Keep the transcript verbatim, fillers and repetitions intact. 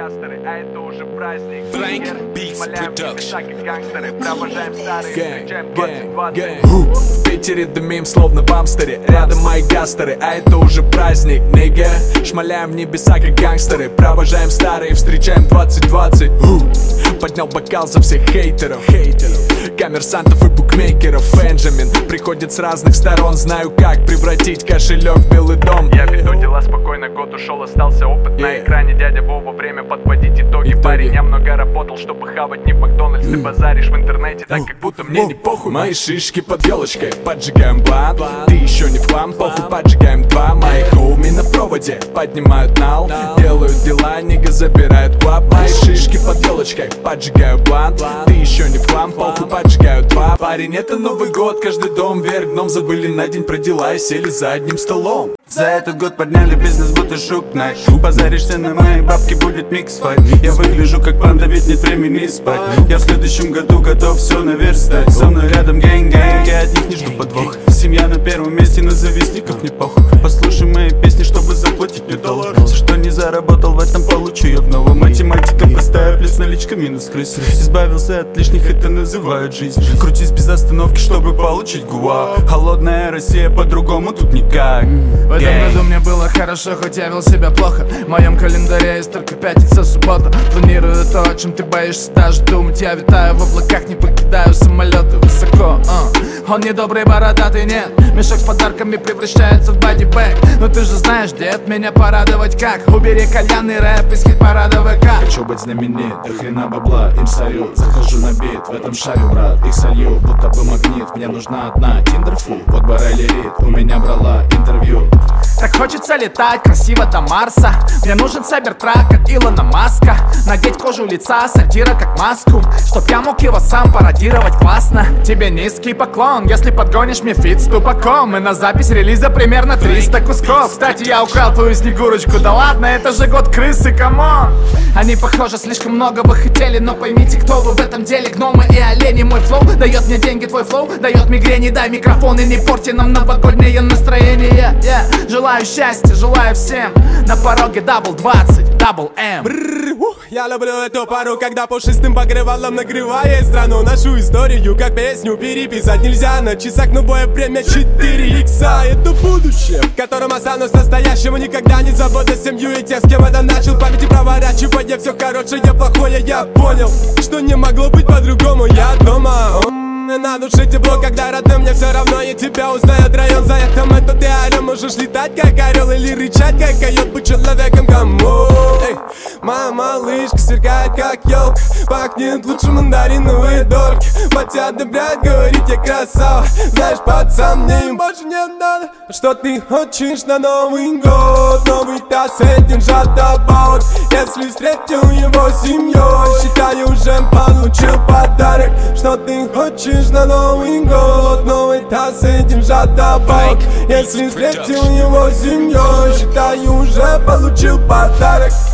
гангстеры, а это уже праздник. Blank Beats Production. Гангстеры, провожаем старые, встречаем двадцать двадцать. В Питере дымим, словно в Амстере. Рядом мои гастеры, а это уже праздник, нига. Шмаляем небеса, как гангстеры. Провожаем старые, встречаем двадцать двадцать. Поднял бокал за всех хейтеров, хейтеров, коммерсантов и букмекеров. Бенджамин приходит с разных сторон. Знаю, как превратить кошелек в Белый дом. Я веду дела спокойно, год ушел, остался опыт. Yeah. На экране дядя Вова, время подводить итоги. Итоги. Парень, я много работал, чтобы хавать не в Макдональдс. Ты базаришь в интернете, так как будто мне не похуй. Мои шишки под елочкой, поджигаем блант. Ты еще не в хлам, похуй, поджигаем два. Мои хоуми на проводе поднимают нал. Делают дела, нига забирают клаб. Мои шишки под елочкой, поджигаю блант. Ты еще не в хлам, похуй, поджигаю два. Парень, это Новый год, каждый дом вверх дном. Забыли на день про дела и сели за одним столом. За этот год подняли бизнес, будто шук найт. Позаришься на мои бабки, будет микс-файт. Я выгляжу как панда, ведь нет времени спать. Я в следующем году готов все наверстать. Со мной рядом гэнг-гэнг, я от них не жду подвох. Семья на первом месте, на завистников не похуй. Послушай мои песни, чтобы заплатить мне доллар. Все, что не заработал, в этом получу я в новом. Математика простая, плюс наличка, минус крысы. Избавился от лишних, это называют жизнь. Крутись без остановки, чтобы получить гуа. Холодная Россия, по-другому тут никак. В этом году мне было хорошо, хоть я вел себя плохо. В моем календаре есть только пятница, суббота. Планирую то, о чем ты боишься даже думать. Я витаю в облаках, не покидаю самолеты высоко. uh. Он недобрый, бородатый, нет. Мешок с подарками превращается в бодибэг. Но ты же знаешь, дед, меня порадовать как. Убери кальянный рэп из хит-парада ВК. Хочу быть знаменит, до хрена бабла им сорю. Захожу на бит, в этом шарю, брат. Их солью, будто бы магнит. Мне нужна одна тиндерфу, вот Борелли Рид. У меня брала интервью. Так хочется летать красиво до Марса. Мне нужен сайбертрак от Илона Маска. Надеть кожу лица сатира как маску, чтоб я мог его сам пародировать классно. Тебе низкий поклон, если подгонишь мне фит с тупаком. И на запись релиза примерно триста кусков. Кстати, я украл твою Снегурочку, да ладно, это же год крысы, камон. Они, похоже, слишком много бы хотели, но поймите, кто вы в этом деле. Гномы и олени, мой флоу дает мне деньги, твой флоу дает мигрени. Дай микрофон и не порти нам новогоднее настроение. yeah. Желаю счастья, желаю всем. На пороге дабл двадцать, дабл эм. Я люблю эту пару, когда пушистым покрывалом нагревает страну. Нашу историю, как песню, переписать нельзя. На часах новое время четыре икса. Это будущее, в котором останусь настоящим. Никогда не забуду семью и тех, с кем это начал. Памяти проворачивая все хорошее, плохое. Я понял, что не могло быть по-другому. Я дома. На душе тепло, когда родным мне все равно. И тебя узнает район, за это мы тут и орем. Можешь летать как орел или рычать как койот, быть человеком, кому. Эй, моя малышка сверкает как елка, пахнет лучше мандариновые дольки. Мать одобряет, говорит, я красава. Знаешь, пацан, мне им больше не надо. Что ты хочешь на Новый год? Новый таз, деньжат добавок. Если встретил его семьей, считай, уже получил подарок. Что ты хочешь на Новый год? Новый таз, деньжат добавок. Если встретил его семьей, считай, уже получил подарок.